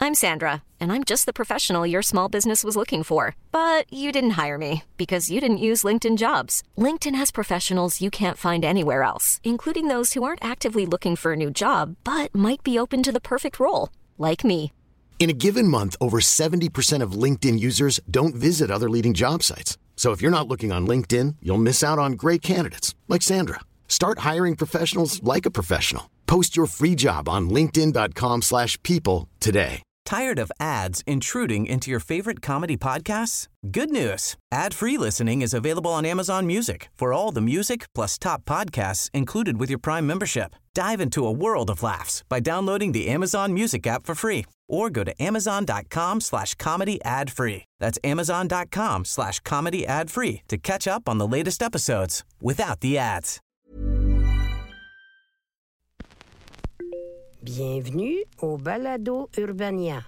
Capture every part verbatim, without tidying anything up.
I'm Sandra, and I'm just the professional your small business was looking for. But you didn't hire me because you didn't use LinkedIn Jobs. LinkedIn has professionals you can't find anywhere else, including those who aren't actively looking for a new job, but might be open to the perfect role, like me. In a given month, over seventy percent of LinkedIn users don't visit other leading job sites. So if you're not looking on LinkedIn, you'll miss out on great candidates like Sandra. Start hiring professionals like a professional. Post your free job on linkedin.com slash people today. Tired of ads intruding into your favorite comedy podcasts? Good news. Ad-free listening is available on Amazon Music for all the music plus top podcasts included with your Prime membership. Dive into a world of laughs by downloading the Amazon Music app for free or go to amazon.com slash comedy ad-free. That's amazon.com slash comedy ad-free to catch up on the latest episodes without the ads. Bienvenue au Balado Urbania.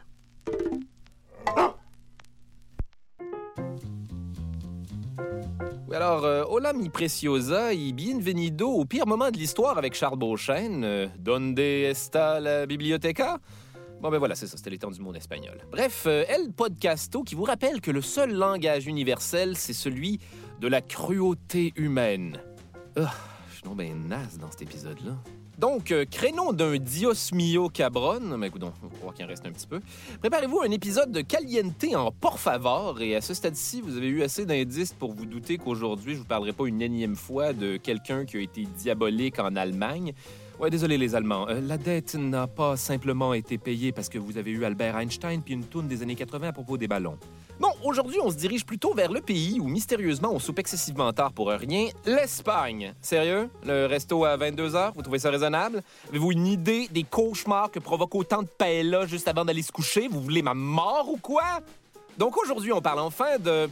Alors, euh, hola mi preciosa y bienvenido au pire moment de l'histoire avec Charles Beauchesne. Euh, Donde está la biblioteca? Bon, ben voilà, c'est ça, c'était les temps du monde espagnol. Bref, euh, El Podcasto qui vous rappelle que le seul langage universel, c'est celui de la cruauté humaine. Oh, je suis donc ben naze dans cet épisode-là. Donc, euh, créneau d'un Dios mio cabron, mais écoute, on va voir qu'il en reste un petit peu. Préparez-vous à un épisode de Caliente en por favor, et à ce stade-ci, vous avez eu assez d'indices pour vous douter qu'aujourd'hui, je vous parlerai pas une énième fois de quelqu'un qui a été diabolique en Allemagne. Ouais, désolé les Allemands, euh, la dette n'a pas simplement été payée parce que vous avez eu Albert Einstein puis une toune des années quatre-vingts à propos des ballons. Non, aujourd'hui, on se dirige plutôt vers le pays où, mystérieusement, on soupe excessivement tard pour rien, l'Espagne. Sérieux? Le resto à vingt-deux heures, vous trouvez ça raisonnable? Avez-vous une idée des cauchemars que provoque autant de paella juste avant d'aller se coucher? Vous voulez ma mort ou quoi? Donc aujourd'hui, on parle enfin de...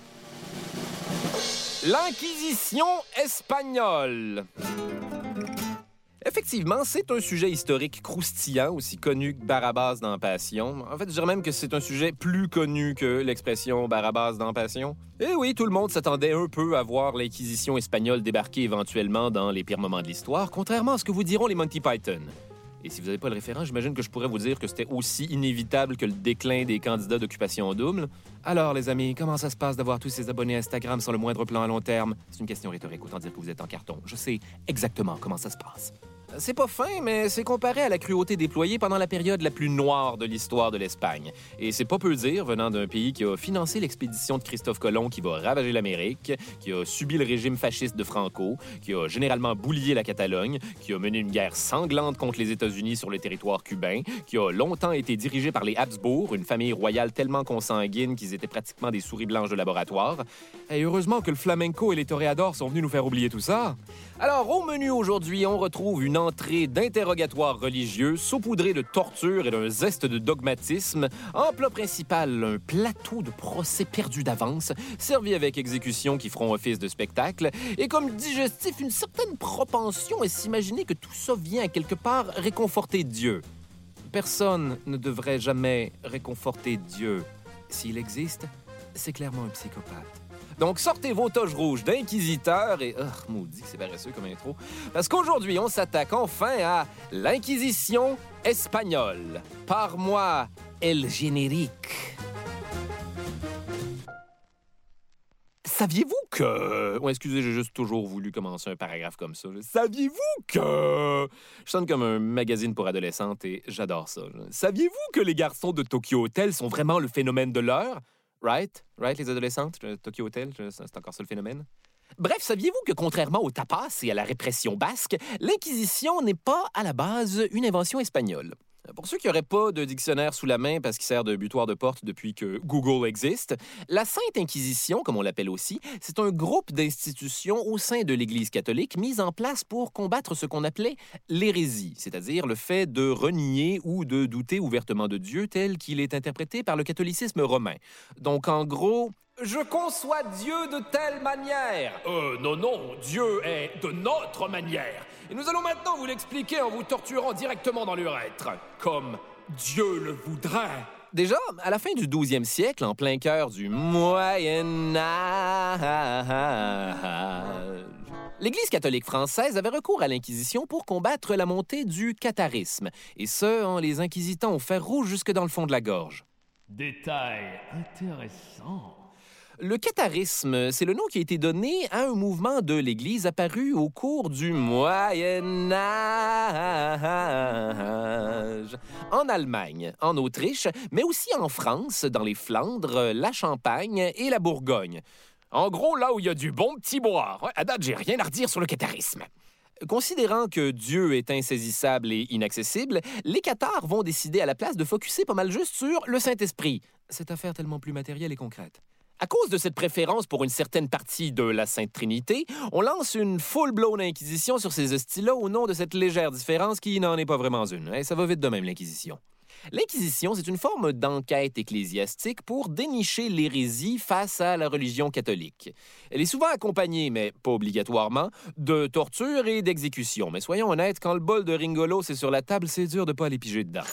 l'Inquisition espagnole. Effectivement, c'est un sujet historique croustillant, aussi connu que Barabbas dans Passion. En fait, je dirais même que c'est un sujet plus connu que l'expression Barabbas dans Passion. Et oui, tout le monde s'attendait un peu à voir l'Inquisition espagnole débarquer éventuellement dans les pires moments de l'histoire, contrairement à ce que vous diront les Monty Python. Et si vous n'avez pas le référent, j'imagine que je pourrais vous dire que c'était aussi inévitable que le déclin des candidats d'occupation double. Alors, les amis, comment ça se passe d'avoir tous ces abonnés Instagram sans le moindre plan à long terme? C'est une question rhétorique, autant dire que vous êtes en carton. Je sais exactement comment ça se passe. C'est pas fin, mais c'est comparé à la cruauté déployée pendant la période la plus noire de l'histoire de l'Espagne. Et c'est pas peu dire, venant d'un pays qui a financé l'expédition de Christophe Colomb qui va ravager l'Amérique, qui a subi le régime fasciste de Franco, qui a généralement boulié la Catalogne, qui a mené une guerre sanglante contre les États-Unis sur le territoire cubain, qui a longtemps été dirigé par les Habsbourg, une famille royale tellement consanguine qu'ils étaient pratiquement des souris blanches de laboratoire. Et heureusement que le flamenco et les toréadors sont venus nous faire oublier tout ça. Alors, au menu aujourd'hui, on retrouve une entrée d'interrogatoire religieux saupoudrée de torture et d'un zeste de dogmatisme. En plat principal, un plateau de procès perdu d'avance, servi avec exécutions qui feront office de spectacle. Et comme digestif, une certaine propension à s'imaginer que tout ça vient à quelque part réconforter Dieu. Personne ne devrait jamais réconforter Dieu. S'il existe, c'est clairement un psychopathe. Donc, sortez vos toges rouges d'inquisiteurs et... Oh, maudit que c'est paresseux comme intro. Parce qu'aujourd'hui, on s'attaque enfin à l'Inquisition espagnole. Par moi, El Générique. Saviez-vous que... Oh, excusez, j'ai juste toujours voulu commencer un paragraphe comme ça. Saviez-vous que... Je sonne comme un magazine pour adolescentes et j'adore ça. Saviez-vous que les garçons de Tokyo Hotel sont vraiment le phénomène de l'heure? Right? Right, les adolescentes? Tokyo Hotel, c'est encore ça le phénomène? Bref, saviez-vous que contrairement au tapas et à la répression basque, l'Inquisition n'est pas, à la base, une invention espagnole? Pour ceux qui n'auraient pas de dictionnaire sous la main parce qu'il sert de butoir de porte depuis que Google existe, la Sainte Inquisition, comme on l'appelle aussi, c'est un groupe d'institutions au sein de l'Église catholique mis en place pour combattre ce qu'on appelait l'hérésie, c'est-à-dire le fait de renier ou de douter ouvertement de Dieu tel qu'il est interprété par le catholicisme romain. Donc, en gros... Je conçois Dieu de telle manière. Euh, non, non, Dieu est de notre manière. Et nous allons maintenant vous l'expliquer en vous torturant directement dans l'urètre, comme Dieu le voudrait. Déjà, à la fin du douzième siècle, en plein cœur du Moyen Âge, L'Église catholique française avait recours à l'Inquisition pour combattre la montée du catharisme, et ce, en les inquisitant au fer rouge jusque dans le fond de la gorge. Détail intéressant. Le catharisme, c'est le nom qui a été donné à un mouvement de l'Église apparu au cours du Moyen Âge, en Allemagne, en Autriche, mais aussi en France, dans les Flandres, la Champagne et la Bourgogne. En gros, là où il y a du bon petit boire. Ouais, à date, j'ai rien à redire sur le catharisme. Considérant que Dieu est insaisissable et inaccessible, les cathares vont décider à la place de focusser pas mal juste sur le Saint-Esprit. Cette affaire tellement plus matérielle et concrète. À cause de cette préférence pour une certaine partie de la Sainte Trinité, on lance une full-blown inquisition sur ces hosties-là au nom de cette légère différence qui n'en est pas vraiment une. Et ça va vite de même, l'Inquisition. L'Inquisition, c'est une forme d'enquête ecclésiastique pour dénicher l'hérésie face à la religion catholique. Elle est souvent accompagnée, mais pas obligatoirement, de torture et d'exécution. Mais soyons honnêtes, quand le bol de Ringolo c'est sur la table, c'est dur de pas aller piger dedans.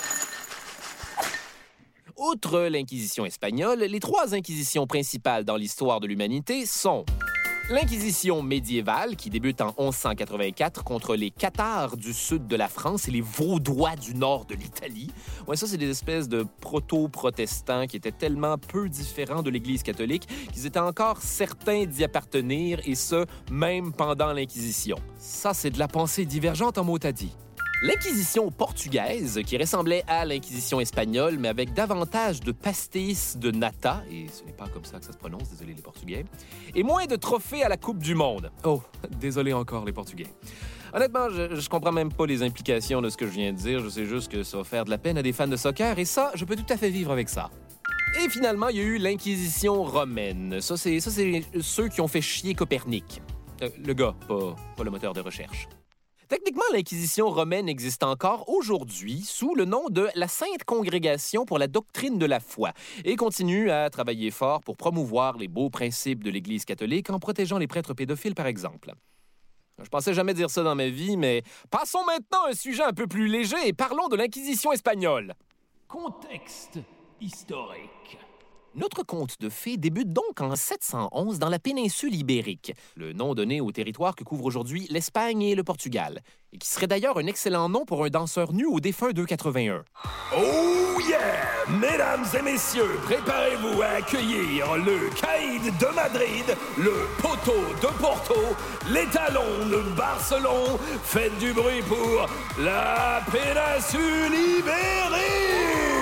Outre l'Inquisition espagnole, les trois inquisitions principales dans l'histoire de l'humanité sont l'Inquisition médiévale, qui débute en onze cent quatre-vingt-quatre contre les Cathares du sud de la France et les Vaudois du nord de l'Italie. Ouais, ça, c'est des espèces de proto-protestants qui étaient tellement peu différents de l'Église catholique qu'ils étaient encore certains d'y appartenir, et ce, même pendant l'Inquisition. Ça, c'est de la pensée divergente en mots à dit. L'Inquisition portugaise, qui ressemblait à l'Inquisition espagnole, mais avec davantage de pastis de nata, et ce n'est pas comme ça que ça se prononce, désolé les Portugais, et moins de trophées à la Coupe du Monde. Oh, désolé encore les Portugais. Honnêtement, je, je comprends même pas les implications de ce que je viens de dire, je sais juste que ça va faire de la peine à des fans de soccer, et ça, je peux tout à fait vivre avec ça. Et finalement, il y a eu l'Inquisition romaine. Ça, c'est, ça, c'est ceux qui ont fait chier Copernic. Euh, le gars, pas, pas le moteur de recherche. Techniquement, l'Inquisition romaine existe encore aujourd'hui sous le nom de la Sainte Congrégation pour la doctrine de la foi et continue à travailler fort pour promouvoir les beaux principes de l'Église catholique en protégeant les prêtres pédophiles, par exemple. Je pensais jamais dire ça dans ma vie, mais passons maintenant à un sujet un peu plus léger et parlons de l'Inquisition espagnole. Contexte historique. Notre conte de fées débute donc en sept cent onze dans la péninsule ibérique, le nom donné au territoire que couvrent aujourd'hui l'Espagne et le Portugal, et qui serait d'ailleurs un excellent nom pour un danseur nu au défunt deux quatre-vingt-un. Oh yeah! Mesdames et messieurs, préparez-vous à accueillir le Caïd de Madrid, le Poteau de Porto, les Talons de Barcelone. Faites du bruit pour la péninsule ibérique!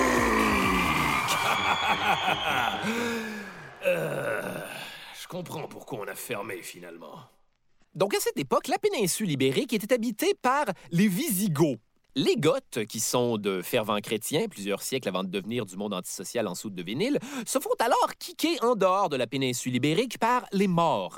euh, je comprends pourquoi on a fermé, finalement. Donc, à cette époque, la péninsule ibérique était habitée par les Visigoths. Les Goths, qui sont de fervents chrétiens, plusieurs siècles avant de devenir du monde antisocial en soude de vinyle, se font alors kicker en dehors de la péninsule ibérique par les Maures.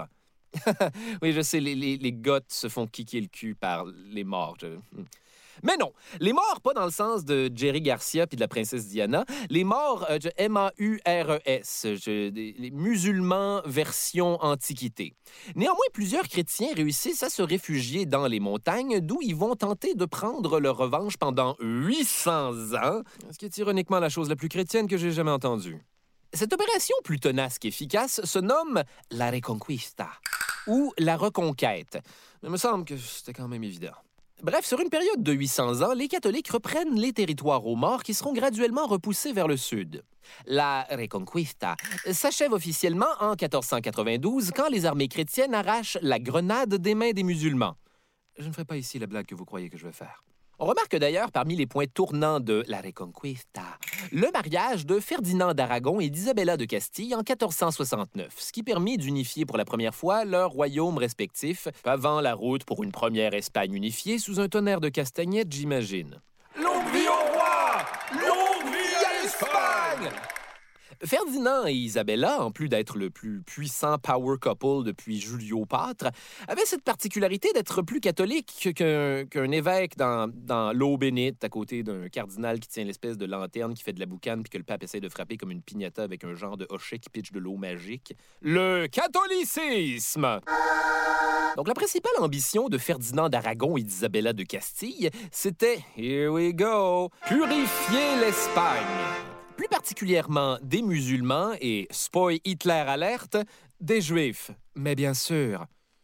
Oui, je sais, les, les, les Goths se font kicker le cul par les Maures. Je... Mais non, les Maures, pas dans le sens de Jerry Garcia puis de la princesse Diana. Les Maures, euh, M A U R E S, je, les musulmans version Antiquité. Néanmoins, plusieurs chrétiens réussissent à se réfugier dans les montagnes, d'où ils vont tenter de prendre leur revanche pendant huit cents ans, ce qui est ironiquement la chose la plus chrétienne que j'ai jamais entendue. Cette opération plus tenace qu'efficace se nomme la Reconquista, ou la Reconquête. Il me semble que c'était quand même évident. Bref, sur une période de huit cents ans, les catholiques reprennent les territoires aux Maures qui seront graduellement repoussés vers le sud. La Reconquista s'achève officiellement en quatorze cent quatre-vingt-douze quand les armées chrétiennes arrachent la Grenade des mains des musulmans. Je ne ferai pas ici la blague que vous croyez que je vais faire. On remarque d'ailleurs parmi les points tournants de la Reconquista le mariage de Ferdinand d'Aragon et d'Isabella de Castille en quatorze cent soixante-neuf, ce qui permit d'unifier pour la première fois leurs royaumes respectifs, pavant la route pour une première Espagne unifiée sous un tonnerre de castagnettes, j'imagine. Longue vie au roi! Longue vie à l'Espagne! Ferdinand et Isabella, en plus d'être le plus puissant power couple depuis Julio Pâtre, avaient cette particularité d'être plus catholiques qu'un, qu'un évêque dans, dans l'eau bénite à côté d'un cardinal qui tient l'espèce de lanterne qui fait de la boucane puis que le pape essaie de frapper comme une piñata avec un genre de hochet qui pitche de l'eau magique. Le catholicisme! Donc, la principale ambition de Ferdinand d'Aragon et d'Isabella de Castille, c'était, here we go, purifier l'Espagne. Plus particulièrement des musulmans et, spoil Hitler alerte, des juifs. Mais bien sûr,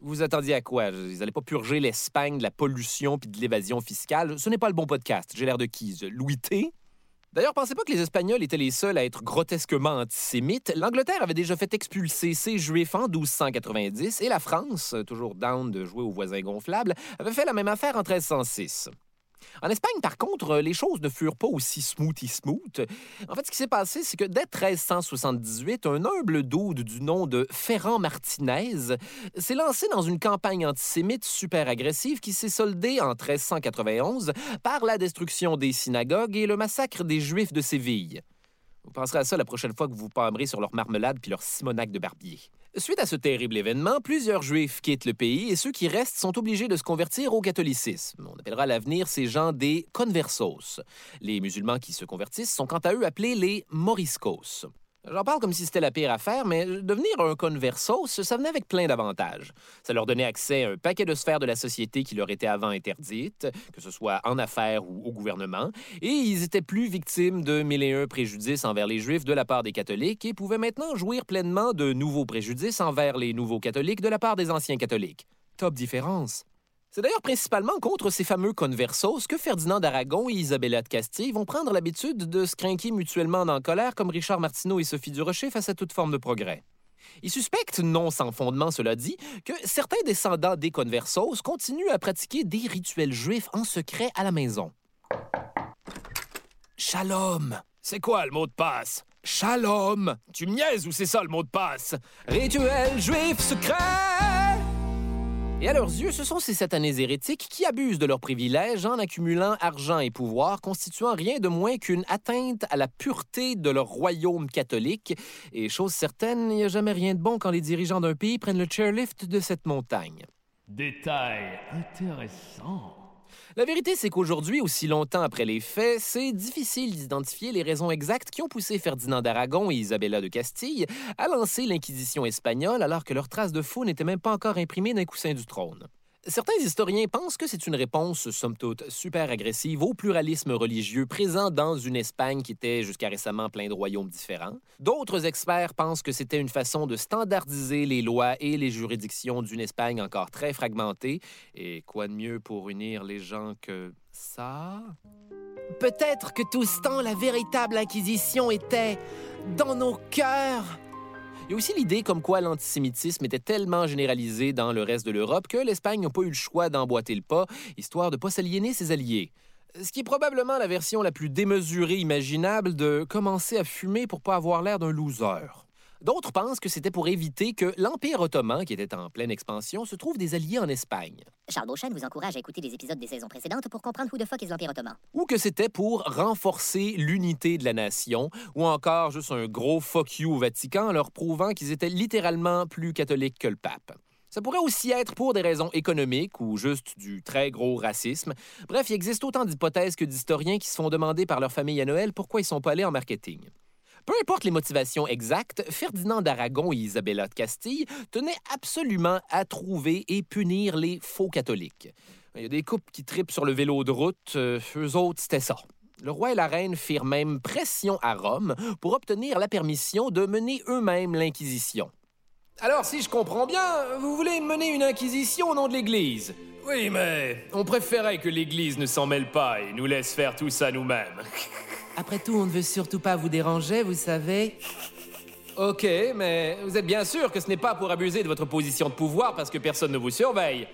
Vous attendiez à quoi? Ils n'allaient pas purger l'Espagne de la pollution puis de l'évasion fiscale. Ce n'est pas le bon podcast. J'ai l'air de qui? Louis T? D'ailleurs, pensez pas que les Espagnols étaient les seuls à être grotesquement antisémites. L'Angleterre avait déjà fait expulser ses Juifs en douze cent quatre-vingt-dix et la France, toujours down de jouer aux voisins gonflables, avait fait la même affaire en treize cent six. En Espagne, par contre, les choses ne furent pas aussi smoothy smooth. En fait, ce qui s'est passé, c'est que dès treize cent soixante-dix-huit, un humble dude du nom de Ferran Martinez s'est lancé dans une campagne antisémite super agressive qui s'est soldée en treize cent quatre-vingt-onze par la destruction des synagogues et le massacre des Juifs de Séville. Vous penserez à ça la prochaine fois que vous vous pâmerez sur leur marmelade puis leur simonac de barbier. Suite à ce terrible événement, plusieurs Juifs quittent le pays et ceux qui restent sont obligés de se convertir au catholicisme. On appellera à l'avenir ces gens des conversos. Les musulmans qui se convertissent sont quant à eux appelés les moriscos. J'en parle comme si c'était la pire affaire, mais devenir un conversos, ça venait avec plein d'avantages. Ça leur donnait accès à un paquet de sphères de la société qui leur étaient avant interdites, que ce soit en affaires ou au gouvernement, et ils étaient plus victimes de mille et un préjudices envers les Juifs de la part des catholiques et pouvaient maintenant jouir pleinement de nouveaux préjudices envers les nouveaux catholiques de la part des anciens catholiques. Top différence. C'est d'ailleurs principalement contre ces fameux conversos que Ferdinand d'Aragon et Isabella de Castille vont prendre l'habitude de se crinquer mutuellement en colère comme Richard Martineau et Sophie Durocher face à toute forme de progrès. Ils suspectent, non sans fondement cela dit, que certains descendants des conversos continuent à pratiquer des rituels juifs en secret à la maison. Shalom. C'est quoi le mot de passe? Shalom. Tu me niaises ou c'est ça le mot de passe? Rituel juif secret. Et à leurs yeux, ce sont ces satanés hérétiques qui abusent de leurs privilèges en accumulant argent et pouvoir, constituant rien de moins qu'une atteinte à la pureté de leur royaume catholique. Et chose certaine, il n'y a jamais rien de bon quand les dirigeants d'un pays prennent le chairlift de cette montagne. Détail intéressant. La vérité, c'est qu'aujourd'hui, aussi longtemps après les faits, c'est difficile d'identifier les raisons exactes qui ont poussé Ferdinand d'Aragon et Isabella de Castille à lancer l'Inquisition espagnole alors que leurs traces de faux n'étaient même pas encore imprimées d'un coussin du trône. Certains historiens pensent que c'est une réponse, somme toute, super agressive au pluralisme religieux présent dans une Espagne qui était jusqu'à récemment plein de royaumes différents. D'autres experts pensent que c'était une façon de standardiser les lois et les juridictions d'une Espagne encore très fragmentée. Et quoi de mieux pour unir les gens que ça? Peut-être que tout ce temps, la véritable Inquisition était dans nos cœurs. Il y a aussi l'idée comme quoi l'antisémitisme était tellement généralisé dans le reste de l'Europe que l'Espagne n'a pas eu le choix d'emboîter le pas, histoire de ne pas s'aliéner ses alliés. Ce qui est probablement la version la plus démesurée imaginable de commencer à fumer pour pas avoir l'air d'un loser. D'autres pensent que c'était pour éviter que l'Empire ottoman, qui était en pleine expansion, se trouve des alliés en Espagne. Charles Beauchesne vous encourage à écouter les épisodes des saisons précédentes pour comprendre who the fuck is l'Empire ottoman. Ou que c'était pour renforcer l'unité de la nation, ou encore juste un gros fuck you au Vatican, leur prouvant qu'ils étaient littéralement plus catholiques que le pape. Ça pourrait aussi être pour des raisons économiques ou juste du très gros racisme. Bref, il existe autant d'hypothèses que d'historiens qui se font demander par leur famille à Noël pourquoi ils sont pas allés en marketing. Peu importe les motivations exactes, Ferdinand d'Aragon et Isabella de Castille tenaient absolument à trouver et punir les faux catholiques. Il y a des couples qui tripent sur le vélo de route, euh, eux autres, c'était ça. Le roi et la reine firent même pression à Rome pour obtenir la permission de mener eux-mêmes l'Inquisition. Alors, si je comprends bien, vous voulez mener une inquisition au nom de l'Église? Oui, mais on préférait que l'Église ne s'en mêle pas et nous laisse faire tout ça nous-mêmes. Après tout, on ne veut surtout pas vous déranger, vous savez. OK, mais vous êtes bien sûr que ce n'est pas pour abuser de votre position de pouvoir parce que personne ne vous surveille.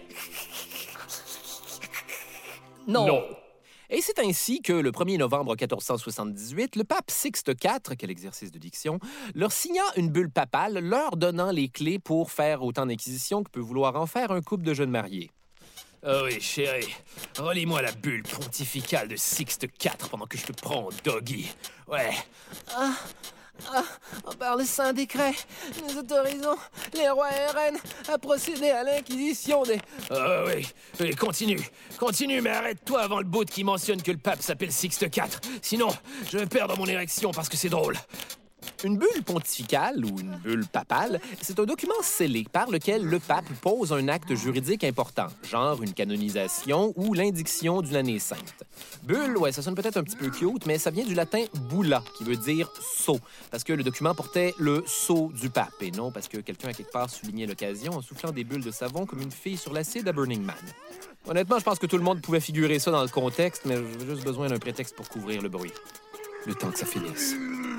Non. Non. Et c'est ainsi que, le premier novembre quatorze cent soixante-dix-huit, le pape Sixte quatre, quel exercice de diction, leur signa une bulle papale leur donnant les clés pour faire autant d'inquisitions que peut vouloir en faire un couple de jeunes mariés. Oh oui, chérie, relis-moi la bulle pontificale de Sixte quatre pendant que je te prends en doggy. Ouais. Ah, ah, par le saint décret, nous autorisons les rois et reines à procéder à l'inquisition des... Oh oui, oui, continue, continue, mais arrête-toi avant le bout qui mentionne que le pape s'appelle Sixte quatre. Sinon, je vais perdre mon érection parce que c'est drôle. Une bulle pontificale ou une bulle papale, c'est un document scellé par lequel le pape pose un acte juridique important, genre une canonisation ou l'indiction d'une année sainte. Bulle, ouais, ça sonne peut-être un petit peu cute, mais ça vient du latin bulla, qui veut dire sceau, parce que le document portait le sceau du pape, et non parce que quelqu'un à quelque part soulignait l'occasion en soufflant des bulles de savon comme une fille sur l'acide à Burning Man. Honnêtement, je pense que tout le monde pouvait figurer ça dans le contexte, mais j'ai juste besoin d'un prétexte pour couvrir le bruit. Le temps que ça finisse.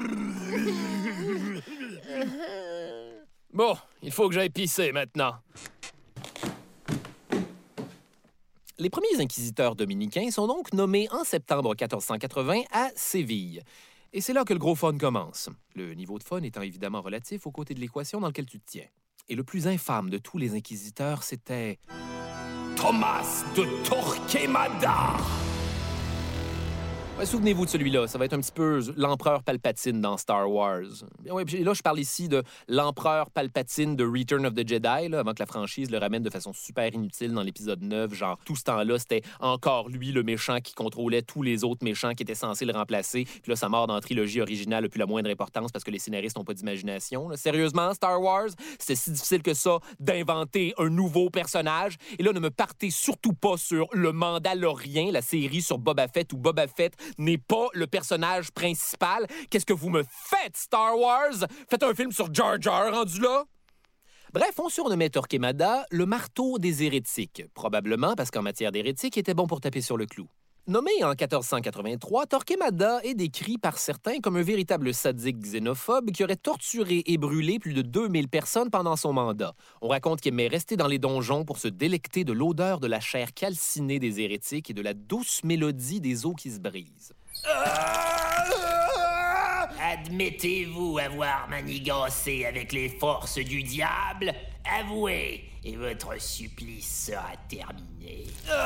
Bon, il faut que j'aille pisser maintenant. Les premiers inquisiteurs dominicains sont donc nommés en septembre quatorze cent quatre-vingts à Séville. Et c'est là que le gros fun commence. Le niveau de fun étant évidemment relatif aux côtés de l'équation dans lequel tu te tiens. Et le plus infâme de tous les inquisiteurs, c'était... Thomas de Torquemada! Ouais, souvenez-vous de celui-là, ça va être un petit peu l'empereur Palpatine dans Star Wars. Ouais, puis là, je parle ici de l'empereur Palpatine de Return of the Jedi, là, avant que la franchise le ramène de façon super inutile dans l'épisode neuf. Genre, tout ce temps-là, c'était encore lui, le méchant, qui contrôlait tous les autres méchants qui étaient censés le remplacer. Puis là, sa mort dans la trilogie originale n'a plus la moindre importance parce que les scénaristes n'ont pas d'imagination. Là. Sérieusement, Star Wars, c'était si difficile que ça d'inventer un nouveau personnage. Et là, ne me partez surtout pas sur Le Mandalorien, la série sur Boba Fett, où Boba Fett n'est pas le personnage principal. Qu'est-ce que vous me faites, Star Wars? Faites un film sur Jar Jar rendu là? Bref, on surnommait Torquemada le marteau des hérétiques, probablement parce qu'en matière d'hérétique, il était bon pour taper sur le clou. Nommé en quatorze cent quatre-vingt-trois, Torquemada est décrit par certains comme un véritable sadique xénophobe qui aurait torturé et brûlé plus de deux mille personnes pendant son mandat. On raconte qu'il aimait rester dans les donjons pour se délecter de l'odeur de la chair calcinée des hérétiques et de la douce mélodie des eaux qui se brisent. Admettez-vous avoir manigancé avec les forces du diable? Avouez, et votre supplice sera terminé.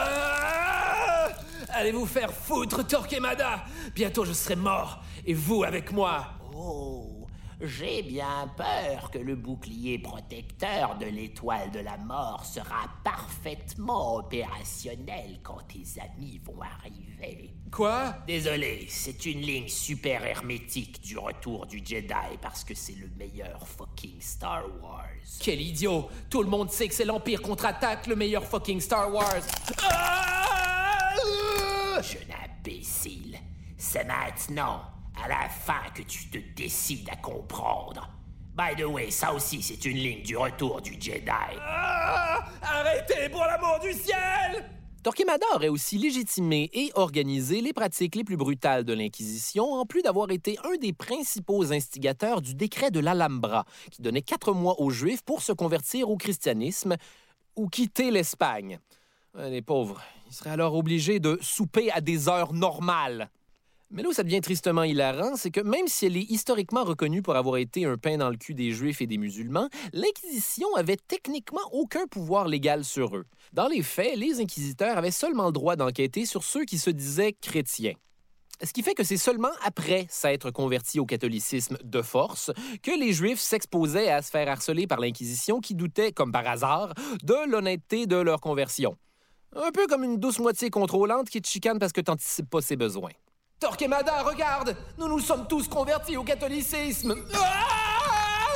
Ah! Allez vous faire foutre, Torquemada! Bientôt je serai mort, et vous avec moi. Oh, j'ai bien peur que le bouclier protecteur de l'étoile de la mort sera parfaitement opérationnel quand tes amis vont arriver. Quoi? Désolé, c'est une ligne super hermétique du retour du Jedi parce que c'est le meilleur fucking Star Wars. Quel idiot! Tout le monde sait que c'est l'Empire contre-attaque, le meilleur fucking Star Wars! Ah! Jeune imbécile, c'est maintenant, à la fin, que tu te décides à comprendre. By the way, ça aussi, c'est une ligne du retour du Jedi. Ah! Arrêtez, pour l'amour du ciel! Torquemada aurait aussi légitimé et organisé les pratiques les plus brutales de l'Inquisition, en plus d'avoir été un des principaux instigateurs du décret de l'Alhambra, qui donnait quatre mois aux Juifs pour se convertir au christianisme ou quitter l'Espagne. Les pauvres, ils seraient alors obligés de souper à des heures normales. Mais là où ça devient tristement hilarant, c'est que même si elle est historiquement reconnue pour avoir été un pain dans le cul des Juifs et des musulmans, l'Inquisition avait techniquement aucun pouvoir légal sur eux. Dans les faits, les inquisiteurs avaient seulement le droit d'enquêter sur ceux qui se disaient chrétiens. Ce qui fait que c'est seulement après s'être convertis au catholicisme de force que les Juifs s'exposaient à se faire harceler par l'Inquisition qui doutait, comme par hasard, de l'honnêteté de leur conversion. Un peu comme une douce moitié contrôlante qui te chicane parce que t'anticipes pas ses besoins. Torquemada, regarde! Nous nous sommes tous convertis au catholicisme! Ah!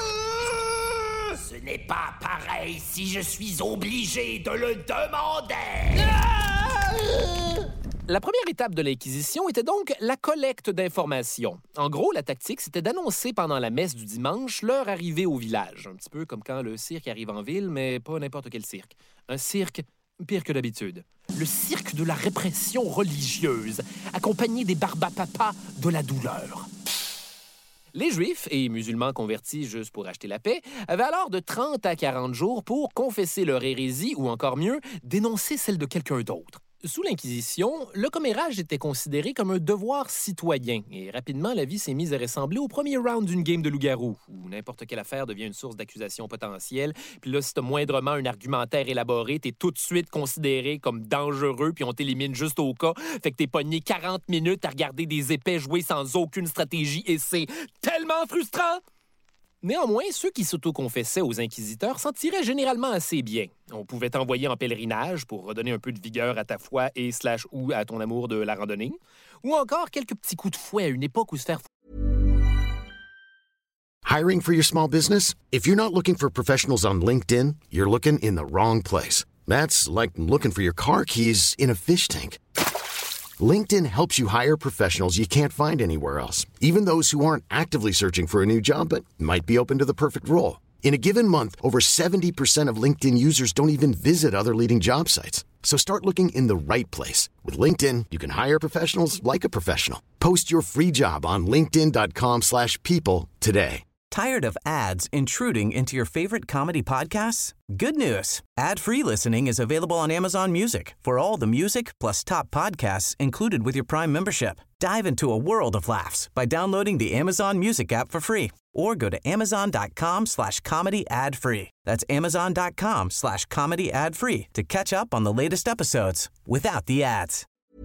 Ce n'est pas pareil si je suis obligé de le demander! Ah! La première étape de l'Inquisition était donc la collecte d'informations. En gros, la tactique, c'était d'annoncer pendant la messe du dimanche leur arrivée au village. Un petit peu comme quand le cirque arrive en ville, mais pas n'importe quel cirque. Un cirque pire que d'habitude. Le cirque de la répression religieuse, accompagné des barbapapas de la douleur. Les Juifs et musulmans convertis juste pour acheter la paix avaient alors de trente à quarante jours pour confesser leur hérésie ou, encore mieux, dénoncer celle de quelqu'un d'autre. Sous l'Inquisition, le commérage était considéré comme un devoir citoyen et rapidement, la vie s'est mise à ressembler au premier round d'une game de loup-garou où n'importe quelle affaire devient une source d'accusation potentielle. Puis là, si t'as moindrement un argumentaire élaboré, t'es tout de suite considéré comme dangereux puis on t'élimine juste au cas. Fait que t'es pogné quarante minutes à regarder des épais jouer sans aucune stratégie et c'est tellement frustrant! Néanmoins, ceux qui s'auto-confessaient aux inquisiteurs s'en tiraient généralement assez bien. On pouvait t'envoyer en pèlerinage pour redonner un peu de vigueur à ta foi et slash ou à ton amour de la randonnée. Ou encore quelques petits coups de fouet à une époque où se faire Hiring for your small business? If you're not looking for professionals on LinkedIn, you're looking in the wrong place. That's like looking for your car keys in a fish tank. LinkedIn helps you hire professionals you can't find anywhere else, even those who aren't actively searching for a new job but might be open to the perfect role. In a given month, over seventy percent of LinkedIn users don't even visit other leading job sites. So start looking in the right place. With LinkedIn, you can hire professionals like a professional. Post your free job on linkedin.com slash people today. Tired of ads intruding into your favorite comedy podcasts? Good news. Ad-free listening is available on Amazon Music for all the music plus top podcasts included with your Prime membership. Dive into a world of laughs by downloading the Amazon Music app for free or go to amazon.com slash comedy ad free. That's amazon.com slash comedy ad free to catch up on the latest episodes without the ads.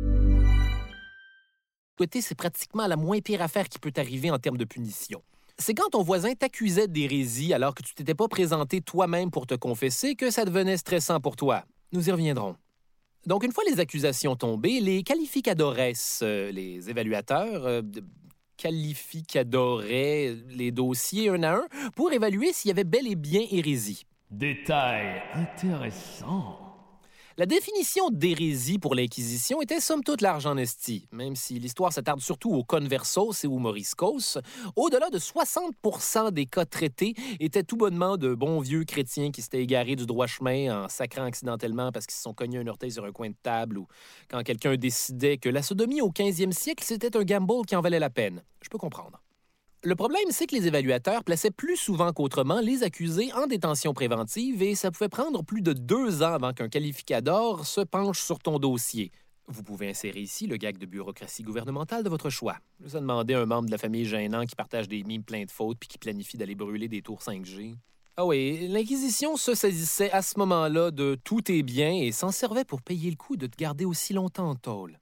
C'est pratiquement la moins pire affaire qui peut t'arriver en termes de punition. C'est quand ton voisin t'accusait d'hérésie alors que tu t'étais pas présenté toi-même pour te confesser que ça devenait stressant pour toi. Nous y reviendrons. Donc, une fois les accusations tombées, les qualificadores, euh, les évaluateurs, euh, qualificadoraient les dossiers un à un pour évaluer s'il y avait bel et bien hérésie. Détail intéressant. La définition d'hérésie pour l'Inquisition était somme toute large en esti, même si l'histoire s'attarde surtout aux conversos et aux moriscos. Au-delà de soixante pour cent des cas traités étaient tout bonnement de bons vieux chrétiens qui s'étaient égarés du droit chemin en sacrant accidentellement parce qu'ils se sont cognés un orteil sur un coin de table ou quand quelqu'un décidait que la sodomie au quinzième siècle, c'était un gamble qui en valait la peine. Je peux comprendre. Le problème, c'est que les évaluateurs plaçaient plus souvent qu'autrement les accusés en détention préventive et ça pouvait prendre plus de deux ans avant qu'un qualificador se penche sur ton dossier. Vous pouvez insérer ici le gag de bureaucratie gouvernementale de votre choix. Ça demandait un membre de la famille gênant qui partage des mimes pleins de fautes puis qui planifie d'aller brûler des tours cinq G. Ah oui, l'Inquisition se saisissait à ce moment-là de tous tes biens et s'en servait pour payer le coup de te garder aussi longtemps en tôle.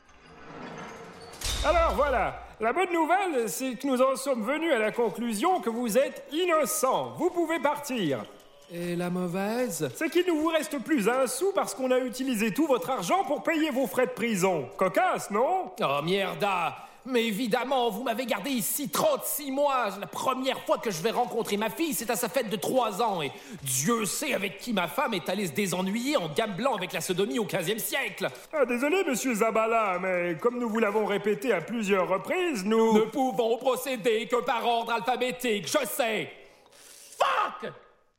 Alors voilà, la bonne nouvelle, c'est que nous en sommes venus à la conclusion que vous êtes innocent. Vous pouvez partir. Et la mauvaise? C'est qu'il ne vous reste plus un sou parce qu'on a utilisé tout votre argent pour payer vos frais de prison. Cocasse, non? Oh, mierda! Mais évidemment, vous m'avez gardé ici trente-six mois. La première fois que je vais rencontrer ma fille, c'est à sa fête de trois ans. Et Dieu sait avec qui ma femme est allée se désennuyer en gamblant avec la sodomie au quinzième siècle. Ah, désolé, monsieur Zabala, mais comme nous vous l'avons répété à plusieurs reprises, nous... Ne pouvons procéder que par ordre alphabétique, je sais. Fuck!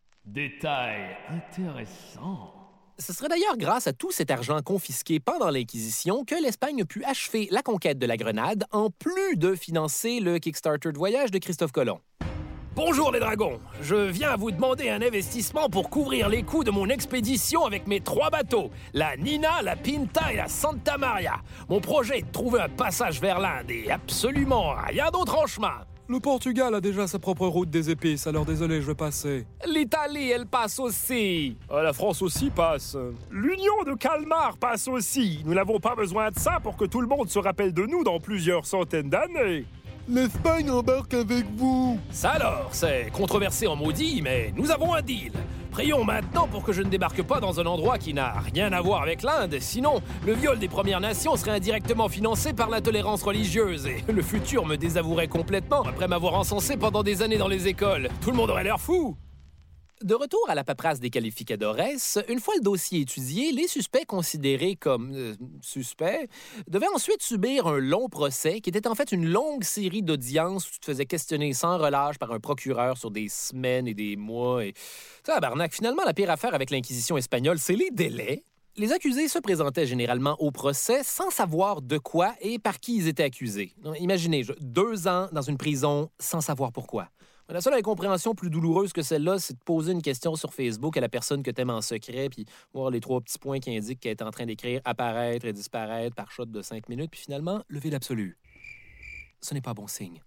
Détail intéressant. Ce serait d'ailleurs grâce à tout cet argent confisqué pendant l'Inquisition que l'Espagne a pu achever la conquête de la Grenade, en plus de financer le Kickstarter de voyage de Christophe Colomb. Bonjour les dragons, je viens vous demander un investissement pour couvrir les coûts de mon expédition avec mes trois bateaux, la Nina, la Pinta et la Santa Maria. Mon projet est de trouver un passage vers l'Inde et absolument rien d'autre en chemin. Le Portugal a déjà sa propre route des épices, alors désolé, je vais passer. L'Italie, elle passe aussi. Ah, la France aussi passe. L'Union de Calmar passe aussi. Nous n'avons pas besoin de ça pour que tout le monde se rappelle de nous dans plusieurs centaines d'années. L'Espagne embarque avec vous. Ça alors, c'est controversé en maudit, mais nous avons un deal. Prions maintenant pour que je ne débarque pas dans un endroit qui n'a rien à voir avec l'Inde, sinon le viol des Premières Nations serait indirectement financé par l'intolérance religieuse et le futur me désavouerait complètement après m'avoir encensé pendant des années dans les écoles. Tout le monde aurait l'air fou. De retour à la paperasse des qualificadores, une fois le dossier étudié, les suspects considérés comme euh, suspects devaient ensuite subir un long procès qui était en fait une longue série d'audiences où tu te faisais questionner sans relâche par un procureur sur des semaines et des mois. Et... Tabarnak, finalement, la pire affaire avec l'Inquisition espagnole, c'est les délais. Les accusés se présentaient généralement au procès sans savoir de quoi et par qui ils étaient accusés. Imaginez, deux ans dans une prison sans savoir pourquoi. La seule incompréhension plus douloureuse que celle-là, c'est de poser une question sur Facebook à la personne que t'aimes en secret, puis voir les trois petits points qui indiquent qu'elle est en train d'écrire « apparaître » et « disparaître » par shot de cinq minutes, puis finalement, lever l'absolu. Ce n'est pas bon signe.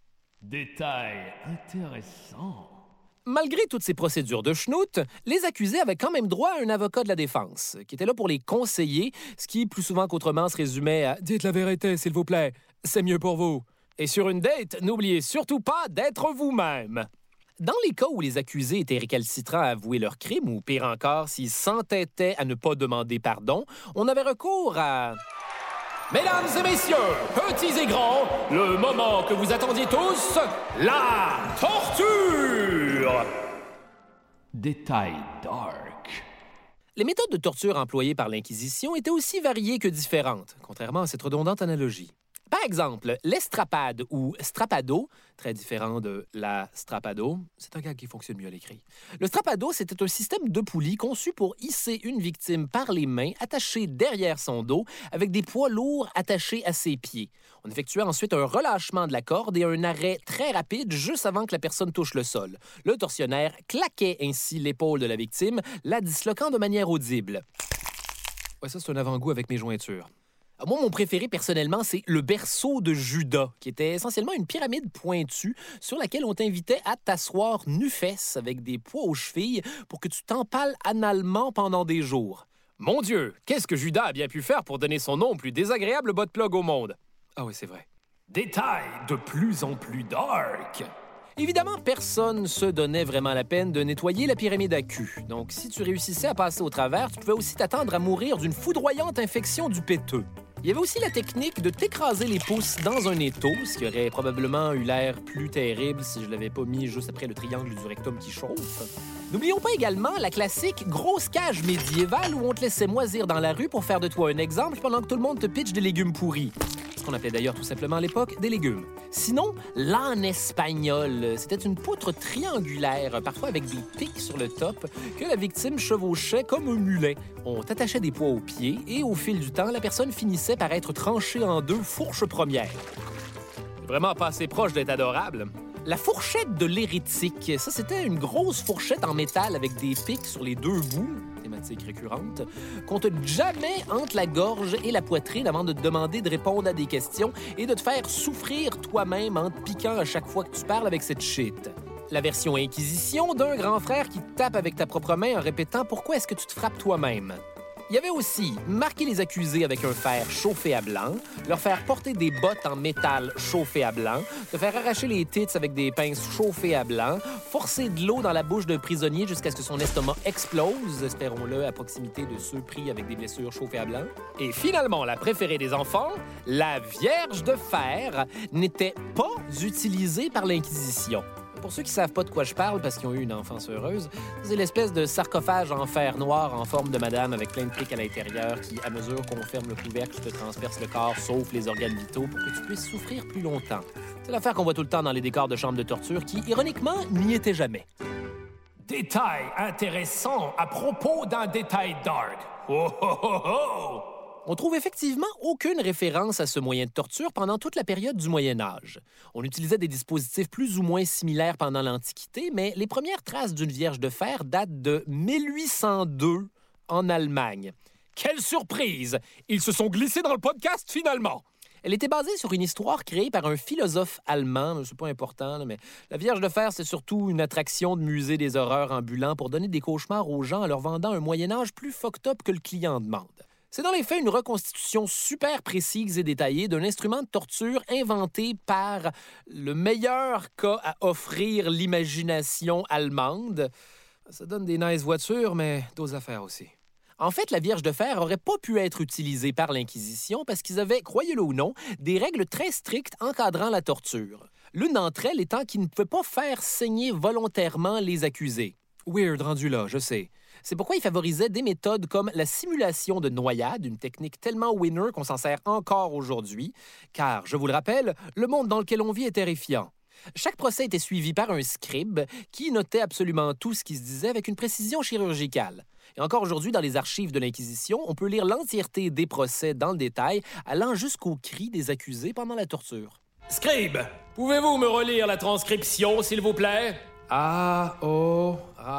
Détail intéressant. Malgré toutes ces procédures de schnout, les accusés avaient quand même droit à un avocat de la défense, qui était là pour les conseiller, ce qui, plus souvent qu'autrement, se résumait à « dites la vérité, s'il vous plaît, c'est mieux pour vous ». Et sur une date, n'oubliez surtout pas d'être vous-même. Dans les cas où les accusés étaient récalcitrants à avouer leur crime, ou pire encore, s'ils s'entêtaient à ne pas demander pardon, on avait recours à... Mesdames et messieurs, petits et grands, le moment que vous attendiez tous, la torture! Détail dark. Les méthodes de torture employées par l'Inquisition étaient aussi variées que différentes, contrairement à cette redondante analogie. Par exemple, l'estrapade ou strapado, très différent de la strapado, c'est un gag qui fonctionne mieux à l'écrit. Le strapado, c'était un système de poulies conçu pour hisser une victime par les mains, attachée derrière son dos, avec des poids lourds attachés à ses pieds. On effectuait ensuite un relâchement de la corde et un arrêt très rapide juste avant que la personne touche le sol. Le tortionnaire claquait ainsi l'épaule de la victime, la disloquant de manière audible. Ouais, ça, c'est un avant-goût avec mes jointures. Moi, mon préféré, personnellement, c'est le berceau de Judas, qui était essentiellement une pyramide pointue sur laquelle on t'invitait à t'asseoir nu-fesse avec des poids aux chevilles pour que tu t'empales analement pendant des jours. Mon Dieu, qu'est-ce que Judas a bien pu faire pour donner son nom au plus désagréable bot plug au monde? Ah oui, c'est vrai. Détail de plus en plus dark. Évidemment, personne ne se donnait vraiment la peine de nettoyer la pyramide à cul. Donc, si tu réussissais à passer au travers, tu pouvais aussi t'attendre à mourir d'une foudroyante infection du péteux. Il y avait aussi la technique de t'écraser les pouces dans un étau, ce qui aurait probablement eu l'air plus terrible si je l'avais pas mis juste après le triangle du rectum qui chauffe. N'oublions pas également la classique grosse cage médiévale où on te laissait moisir dans la rue pour faire de toi un exemple pendant que tout le monde te pitche des légumes pourris. Ce qu'on appelait d'ailleurs tout simplement à l'époque des légumes. Sinon, l'âne espagnol, c'était une poutre triangulaire, parfois avec des pics sur le top, que la victime chevauchait comme un mulet. On t'attachait des poids aux pieds et au fil du temps, la personne finissait par être tranchée en deux fourches premières. Vraiment pas assez proche d'être adorable. La fourchette de l'hérétique, ça c'était une grosse fourchette en métal avec des pics sur les deux bouts, thématique récurrente, qu'on te jamais entre la gorge et la poitrine avant de te demander de répondre à des questions et de te faire souffrir toi-même en te piquant à chaque fois que tu parles avec cette shit. La version Inquisition d'un grand frère qui te tape avec ta propre main en répétant « Pourquoi est-ce que tu te frappes toi-même ?» Il y avait aussi marquer les accusés avec un fer chauffé à blanc, leur faire porter des bottes en métal chauffées à blanc, te faire arracher les tits avec des pinces chauffées à blanc, forcer de l'eau dans la bouche d'un prisonnier jusqu'à ce que son estomac explose, espérons-le, à proximité de ceux pris avec des blessures chauffées à blanc. Et finalement, la préférée des enfants, la Vierge de fer, n'était pas utilisée par l'Inquisition. Pour ceux qui ne savent pas de quoi je parle parce qu'ils ont eu une enfance heureuse, c'est l'espèce de sarcophage en fer noir en forme de madame avec plein de pics à l'intérieur qui, à mesure qu'on ferme le couvercle, te transperce le corps, sauf les organes vitaux, pour que tu puisses souffrir plus longtemps. C'est l'affaire qu'on voit tout le temps dans les décors de chambres de torture qui, ironiquement, n'y étaient jamais. Détail intéressant à propos d'un détail dark. Oh, oh, oh, oh! On trouve effectivement aucune référence à ce moyen de torture pendant toute la période du Moyen Âge. On utilisait des dispositifs plus ou moins similaires pendant l'Antiquité, mais les premières traces d'une Vierge de fer datent de mille huit cent deux en Allemagne. Quelle surprise! Ils se sont glissés dans le podcast finalement! Elle était basée sur une histoire créée par un philosophe allemand, c'est pas important, mais la Vierge de fer, c'est surtout une attraction de musée des horreurs ambulant pour donner des cauchemars aux gens en leur vendant un Moyen Âge plus fucked up que le client demande. C'est dans les faits une reconstitution super précise et détaillée d'un instrument de torture inventé par le meilleur cas à offrir l'imagination allemande. Ça donne des nice voitures, mais d'autres affaires aussi. En fait, la Vierge de fer n'aurait pas pu être utilisée par l'Inquisition parce qu'ils avaient, croyez-le ou non, des règles très strictes encadrant la torture. L'une d'entre elles étant qu'ils ne pouvaient pas faire saigner volontairement les accusés. Weird rendu là, je sais. C'est pourquoi il favorisait des méthodes comme la simulation de noyade, une technique tellement winner qu'on s'en sert encore aujourd'hui, car, je vous le rappelle, le monde dans lequel on vit est terrifiant. Chaque procès était suivi par un scribe qui notait absolument tout ce qui se disait avec une précision chirurgicale. Et encore aujourd'hui, dans les archives de l'Inquisition, on peut lire l'entièreté des procès dans le détail, allant jusqu'aux cris des accusés pendant la torture. Scribe, pouvez-vous me relire la transcription, s'il vous plaît? Ah, oh,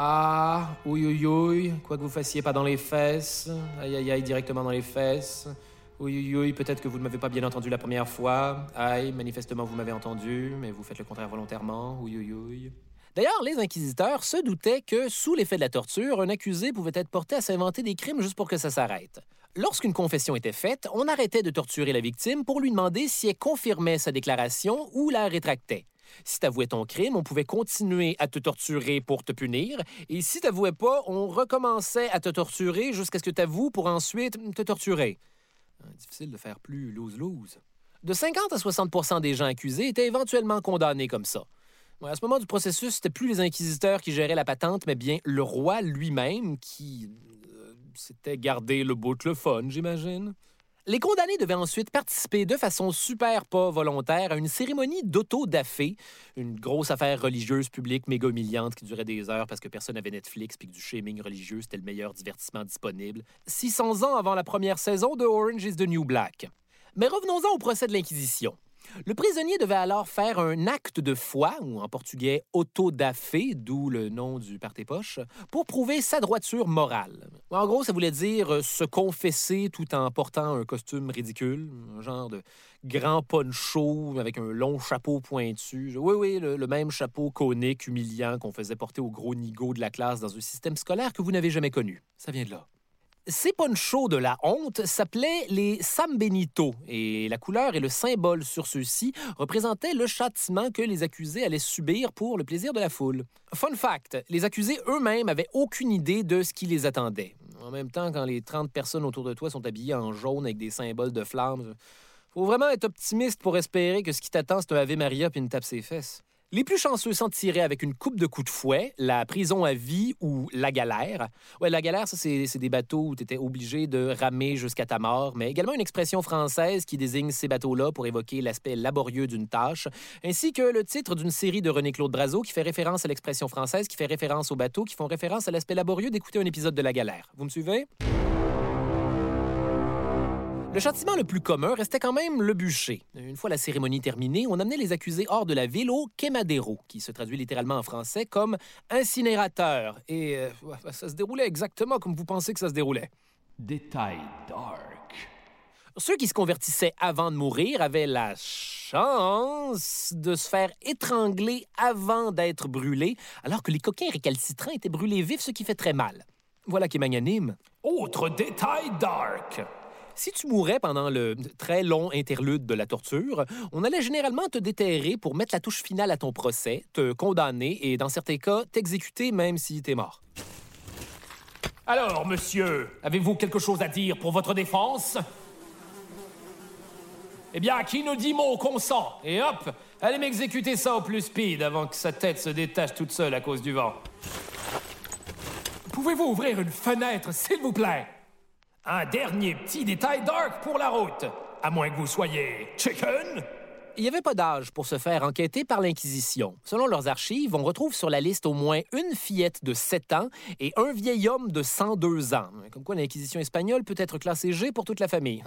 ah, ouïe, ouïe, ouïe, quoi que vous fassiez pas dans les fesses, aïe, aïe, aïe, directement dans les fesses, ouïe, ouïe, ouïe, peut-être que vous ne m'avez pas bien entendu la première fois, aïe, manifestement vous m'avez entendu, mais vous faites le contraire volontairement, ouïe, ouïe, ouïe. D'ailleurs, les inquisiteurs se doutaient que, sous l'effet de la torture, un accusé pouvait être porté à s'inventer des crimes juste pour que ça s'arrête. Lorsqu'une confession était faite, on arrêtait de torturer la victime pour lui demander si elle confirmait sa déclaration ou la rétractait. Si t'avouais ton crime, on pouvait continuer à te torturer pour te punir. Et si t'avouais pas, on recommençait à te torturer jusqu'à ce que t'avoues pour ensuite te torturer. Difficile de faire plus lose-lose. De cinquante à soixante pour cent des gens accusés étaient éventuellement condamnés comme ça. À ce moment du processus, c'était plus les inquisiteurs qui géraient la patente, mais bien le roi lui-même qui euh, s'était gardé le bout le fun, j'imagine. Les condamnés devaient ensuite participer de façon super pas volontaire à une cérémonie d'auto-da-fé, une grosse affaire religieuse publique méga humiliante qui durait des heures parce que personne n'avait Netflix puis que du shaming religieux, c'était le meilleur divertissement disponible. six cents ans avant la première saison de Orange is the New Black. Mais revenons-en au procès de l'Inquisition. Le prisonnier devait alors faire un acte de foi, ou en portugais auto-da-fé, d'où le nom du party-poche, pour prouver sa droiture morale. En gros, ça voulait dire se confesser tout en portant un costume ridicule, un genre de grand poncho avec un long chapeau pointu. Oui, oui, le, le même chapeau conique, humiliant qu'on faisait porter aux gros nigauds de la classe dans un système scolaire que vous n'avez jamais connu. Ça vient de là. Ces ponchos de la honte s'appelaient les San Benito et la couleur et le symbole sur ceux-ci représentaient le châtiment que les accusés allaient subir pour le plaisir de la foule. Fun fact, les accusés eux-mêmes avaient aucune idée de ce qui les attendait. En même temps, quand les trente personnes autour de toi sont habillées en jaune avec des symboles de flammes, faut vraiment être optimiste pour espérer que ce qui t'attend, c'est un Ave Maria puis une tape ses fesses. Les plus chanceux s'en tiraient avec une coupe de coups de fouet, la prison à vie ou la galère. Ouais, la galère, ça, c'est, c'est des bateaux où tu étais obligé de ramer jusqu'à ta mort, mais également une expression française qui désigne ces bateaux-là pour évoquer l'aspect laborieux d'une tâche, ainsi que le titre d'une série de René-Claude Brazeau qui fait référence à l'expression française, qui fait référence aux bateaux, qui font référence à l'aspect laborieux d'écouter un épisode de la galère. Vous me suivez? Le châtiment le plus commun restait quand même le bûcher. Une fois la cérémonie terminée, on amenait les accusés hors de la ville au quemadero, qui se traduit littéralement en français comme incinérateur. Et euh, ça se déroulait exactement comme vous pensez que ça se déroulait. Détail dark. Ceux qui se convertissaient avant de mourir avaient la chance de se faire étrangler avant d'être brûlés, alors que les coquins récalcitrants étaient brûlés vifs, ce qui fait très mal. Voilà qui est magnanime. Autre détail dark. Si tu mourais pendant le très long interlude de la torture, on allait généralement te déterrer pour mettre la touche finale à ton procès, te condamner et, dans certains cas, t'exécuter même si t'es mort. Alors, monsieur, avez-vous quelque chose à dire pour votre défense? Eh bien, qui nous dit mot consent? Et hop, allez m'exécuter ça au plus speed avant que sa tête se détache toute seule à cause du vent. Pouvez-vous ouvrir une fenêtre, s'il vous plaît? Un dernier petit détail dark pour la route, à moins que vous soyez chicken. Il n'y avait pas d'âge pour se faire enquêter par l'Inquisition. Selon leurs archives, on retrouve sur la liste au moins une fillette de sept ans et un vieil homme de cent deux ans. Comme quoi, l'Inquisition espagnole peut être classée G pour toute la famille.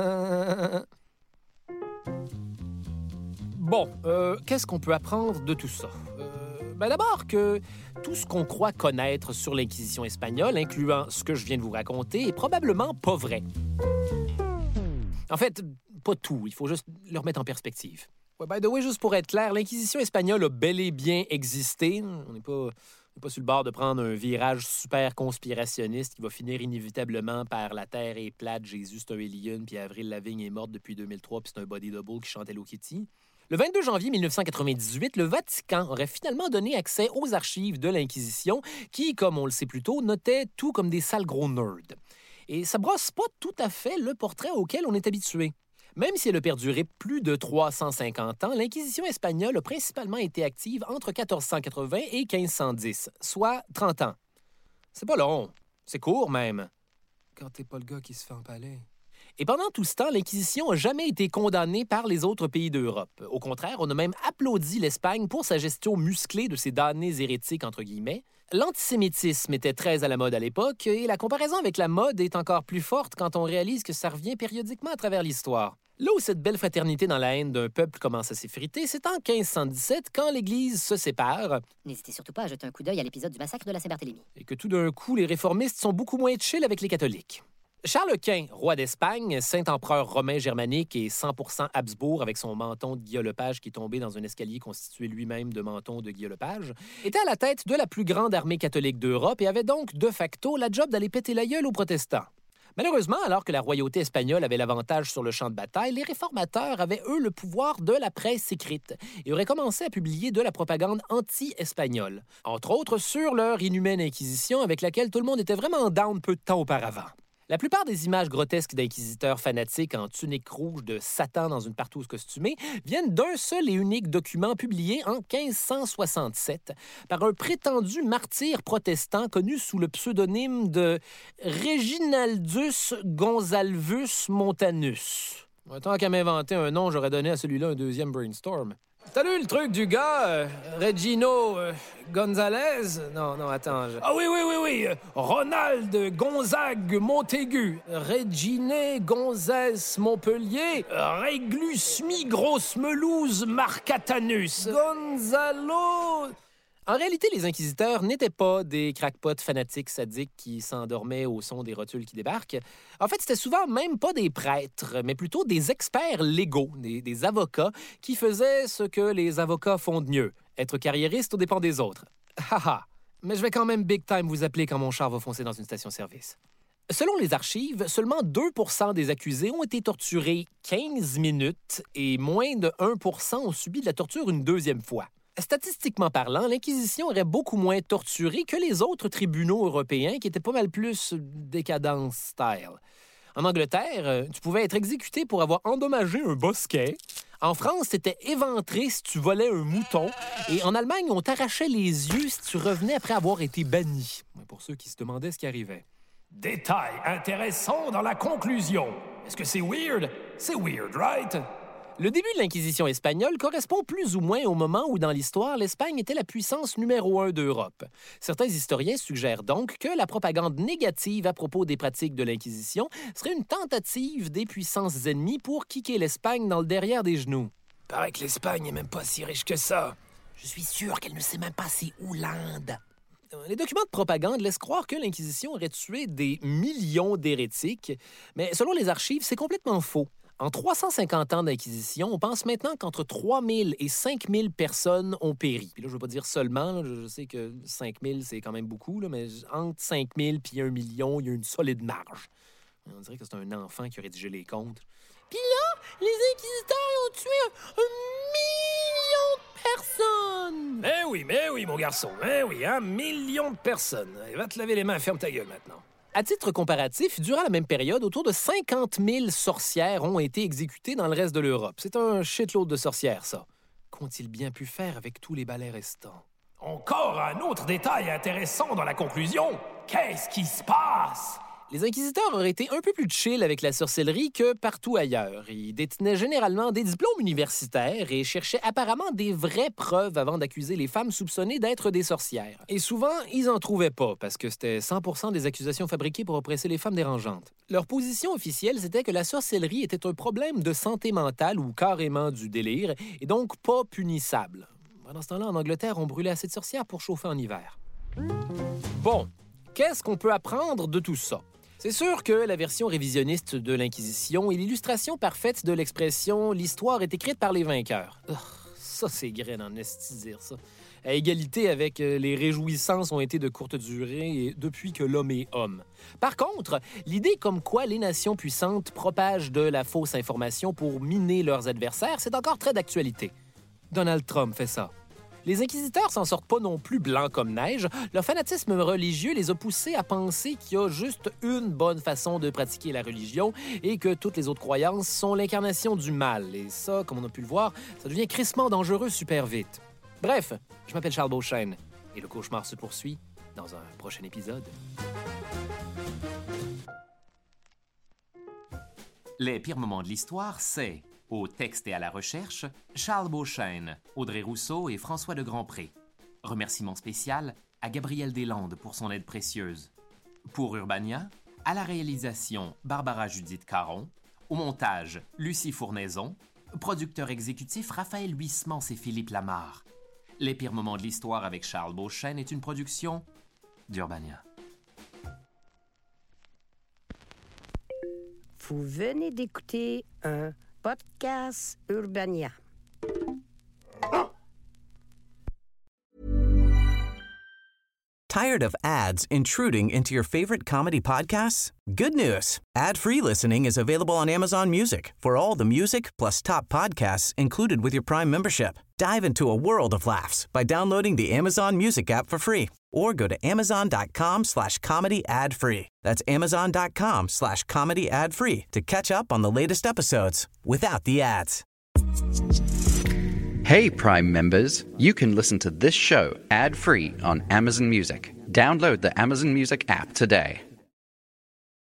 Bon, euh, qu'est-ce qu'on peut apprendre de tout ça? Euh... Ben d'abord que tout ce qu'on croit connaître sur l'Inquisition espagnole, incluant ce que je viens de vous raconter, est probablement pas vrai. En fait, pas tout. Il faut juste le remettre en perspective. Ouais, by the way, juste pour être clair, l'Inquisition espagnole a bel et bien existé. On n'est pas, on n'est pas sur le bord de prendre un virage super conspirationniste qui va finir inévitablement par la Terre est plate, Jésus c'est un alien, puis Avril Lavigne est morte depuis deux mille trois, puis c'est un body double qui chante Hello Kitty. Le vingt-deux janvier mille neuf cent quatre-vingt-dix-huit, le Vatican aurait finalement donné accès aux archives de l'Inquisition qui, comme on le sait plus tôt, notaient tout comme des sales gros nerds. Et ça brosse pas tout à fait le portrait auquel on est habitué. Même si elle a perduré plus de trois cent cinquante ans, l'Inquisition espagnole a principalement été active entre quatorze cent quatre-vingts et quinze cent dix, soit trente ans. C'est pas long, c'est court même. Quand t'es pas le gars qui se fait empaler. Et pendant tout ce temps, l'Inquisition n'a jamais été condamnée par les autres pays d'Europe. Au contraire, on a même applaudi l'Espagne pour sa gestion musclée de ses damnés hérétiques, entre guillemets. L'antisémitisme était très à la mode à l'époque, et la comparaison avec la mode est encore plus forte quand on réalise que ça revient périodiquement à travers l'histoire. Là où cette belle fraternité dans la haine d'un peuple commence à s'effriter, c'est en quinze cent dix-sept, quand l'Église se sépare. N'hésitez surtout pas à jeter un coup d'œil à l'épisode du massacre de la Saint-Barthélemy. Et que tout d'un coup, les réformistes sont beaucoup moins chill avec les catholiques. Charles Quint, roi d'Espagne, saint-empereur romain germanique et cent pour cent Habsbourg avec son menton de Guillaume Lepage qui est tombé dans un escalier constitué lui-même de menton de Guillaume Lepage, était à la tête de la plus grande armée catholique d'Europe et avait donc de facto la job d'aller péter la gueule aux protestants. Malheureusement, alors que la royauté espagnole avait l'avantage sur le champ de bataille, les réformateurs avaient, eux, le pouvoir de la presse écrite et auraient commencé à publier de la propagande anti-espagnole, entre autres sur leur inhumaine inquisition avec laquelle tout le monde était vraiment down peu de temps auparavant. La plupart des images grotesques d'inquisiteurs fanatiques en tunique rouge de Satan dans une partouze costumée viennent d'un seul et unique document publié en quinze cent soixante-sept par un prétendu martyr protestant connu sous le pseudonyme de Reginaldus Gonzalvus Montanus. Tant qu'à m'inventer un nom, j'aurais donné à celui-là un deuxième brainstorm. T'as lu le truc du gars, euh, Regino euh, Gonzalez? Non, non, attends. Je... Ah oui, oui, oui, oui. Ronald Gonzague Montaigu. Regine Gonzès Montpellier. Réglus Migros Melouse Marcatanus. Gonzalo... En réalité, les inquisiteurs n'étaient pas des crackpots fanatiques sadiques qui s'endormaient au son des rotules qui débarquent. En fait, c'était souvent même pas des prêtres, mais plutôt des experts légaux, des, des avocats qui faisaient ce que les avocats font de mieux, être carriéristes aux dépens des autres. Haha! Mais je vais quand même big time vous appeler quand mon char va foncer dans une station-service. Selon les archives, seulement deux pour cent des accusés ont été torturés quinze minutes et moins de un pour cent ont subi de la torture une deuxième fois. Statistiquement parlant, l'Inquisition aurait beaucoup moins torturé que les autres tribunaux européens qui étaient pas mal plus décadence style. En Angleterre, tu pouvais être exécuté pour avoir endommagé un bosquet. En France, t'étais éventré si tu volais un mouton. Et en Allemagne, on t'arrachait les yeux si tu revenais après avoir été banni. Pour ceux qui se demandaient ce qui arrivait. Détail intéressant dans la conclusion. Est-ce que c'est weird? C'est weird, right? Le début de l'Inquisition espagnole correspond plus ou moins au moment où, dans l'histoire, l'Espagne était la puissance numéro un d'Europe. Certains historiens suggèrent donc que la propagande négative à propos des pratiques de l'Inquisition serait une tentative des puissances ennemies pour kicker l'Espagne dans le derrière des genoux. Paraît que l'Espagne n'est même pas si riche que ça. Je suis sûr qu'elle ne sait même pas c'est où l'Inde. Les documents de propagande laissent croire que l'Inquisition aurait tué des millions d'hérétiques, mais selon les archives, c'est complètement faux. En trois cent cinquante ans d'Inquisition, on pense maintenant qu'entre trois mille et cinq mille personnes ont péri. Puis là, je ne veux pas dire seulement, là, je sais que cinq mille, c'est quand même beaucoup, là, mais entre cinq mille et un million, il y a une solide marge. On dirait que c'est un enfant qui a rédigé les comptes. Puis là, les inquisiteurs ont tué un, un million de personnes! Eh oui, mais oui, mon garçon, eh oui, un million de personnes. Va te laver les mains, ferme ta gueule maintenant. À titre comparatif, durant la même période, autour de cinquante mille sorcières ont été exécutées dans le reste de l'Europe. C'est un shitload de sorcières, ça. Qu'ont-ils bien pu faire avec tous les balais restants? Encore un autre détail intéressant dans la conclusion. Qu'est-ce qui se passe? Les inquisiteurs auraient été un peu plus chill avec la sorcellerie que partout ailleurs. Ils détenaient généralement des diplômes universitaires et cherchaient apparemment des vraies preuves avant d'accuser les femmes soupçonnées d'être des sorcières. Et souvent, ils en trouvaient pas, parce que c'était cent pour cent des accusations fabriquées pour oppresser les femmes dérangeantes. Leur position officielle, c'était que la sorcellerie était un problème de santé mentale ou carrément du délire, et donc pas punissable. Dans ce temps-là, en Angleterre, on brûlait assez de sorcières pour chauffer en hiver. Bon, qu'est-ce qu'on peut apprendre de tout ça? C'est sûr que la version révisionniste de l'Inquisition est l'illustration parfaite de l'expression « l'histoire est écrite par les vainqueurs ». Ça, c'est grain en esti dire ça. À égalité avec euh, les réjouissances ont été de courte durée et depuis que l'homme est homme. Par contre, l'idée comme quoi les nations puissantes propagent de la fausse information pour miner leurs adversaires, c'est encore très d'actualité. Donald Trump fait ça. Les inquisiteurs s'en sortent pas non plus blancs comme neige. Leur fanatisme religieux les a poussés à penser qu'il y a juste une bonne façon de pratiquer la religion et que toutes les autres croyances sont l'incarnation du mal. Et ça, comme on a pu le voir, ça devient crissement dangereux super vite. Bref, je m'appelle Charles Beauchesne et le cauchemar se poursuit dans un prochain épisode. Les pires moments de l'histoire, c'est... Au texte et à la recherche, Charles Beauchesne, Audrey Rousseau et François de Grandpré. Remerciement spécial à Gabrielle Deslandes pour son aide précieuse. Pour Urbania, à la réalisation, Barbara Judith Caron. Au montage, Lucie Fournaison. Producteur exécutif, Raphaël Huismans et Philippe Lamarre. Les pires moments de l'histoire avec Charles Beauchesne est une production d'Urbania. Vous venez d'écouter un podcast Urbania. Tired of ads intruding into your favorite comedy podcasts? Good news. Ad-free listening is available on Amazon Music for all the music plus top podcasts included with your Prime membership. Dive into a world of laughs by downloading the Amazon Music app for free or go to amazon.com slash comedy ad free. That's amazon.com slash comedy ad free to catch up on the latest episodes without the ads. Hey, Prime members, you can listen to this show ad-free on Amazon Music. Download the Amazon Music app today.